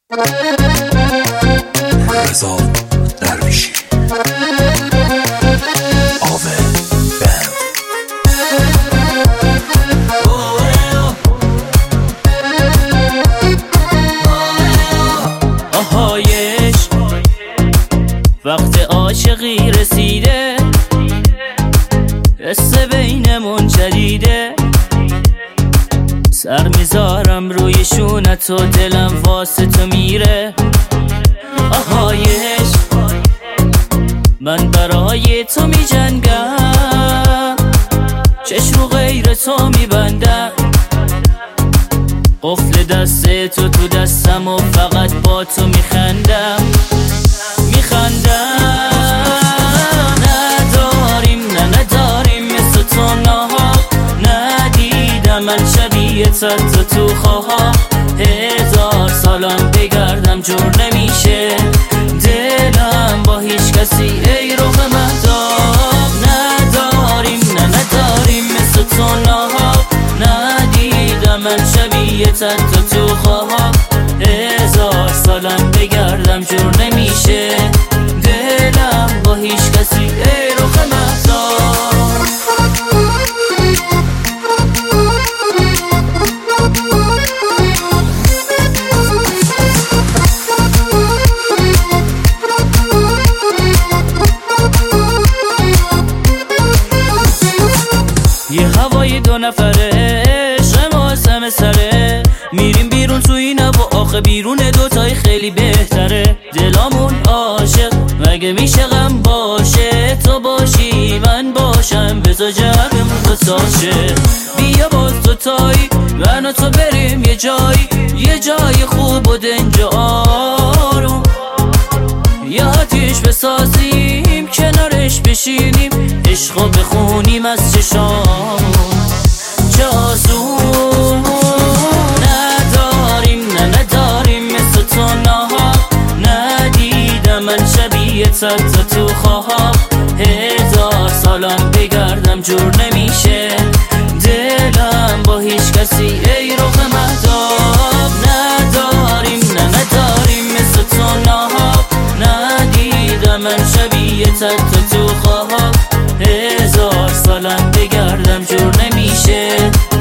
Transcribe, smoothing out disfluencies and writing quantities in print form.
رضا درویشی آوه بند. آهایش وقت عاشقی رسیده، حس بینمون جدیده، سر میذارم روی شونت و دلم واسه تو میره. آهایش من برای تو میجنگم، چشم رو غیر تو میبندم، قفل دست تو دستم و فقط با تو میخندم. نداریم مثل تو نها، ندیدم من شبیه تو خواه. 1000 سالم بگردم جور نمیشه دلم با هیچ کسی ای رخ مهتاب. نداریم مثل تو نها، ندیدم من شبیه تو خواه. 1000 سالم بگردم جور نمیشه دلم با هیچ کسی ای رخ مهتاب. یه هوای 2 نفره شماسم سره، میریم بیرون تو این هوا، آخه بیرون دوتای خیلی بهتره. دلامون عاشق مگه میشه غم باشه، تو باشی من باشم بذار جمعمون بساشه. بیا باز تو تایی من و تو بریم یه جای خوب و دنج آروم، یه آتیش بسازیم کنارش بشینیم، عشقو بخونیم از چشامون چه آسون. نداریم مثل تو نها، ندیدم من شبیه تو خواه. 1000 سالم بگردم جور نمیشه دلم با هیچ کسی ای رخ مهتاب. نداریم مثل تو نها، ندیدم من شبیه تو خواه. 1000 سالم بگردم جور نمیشه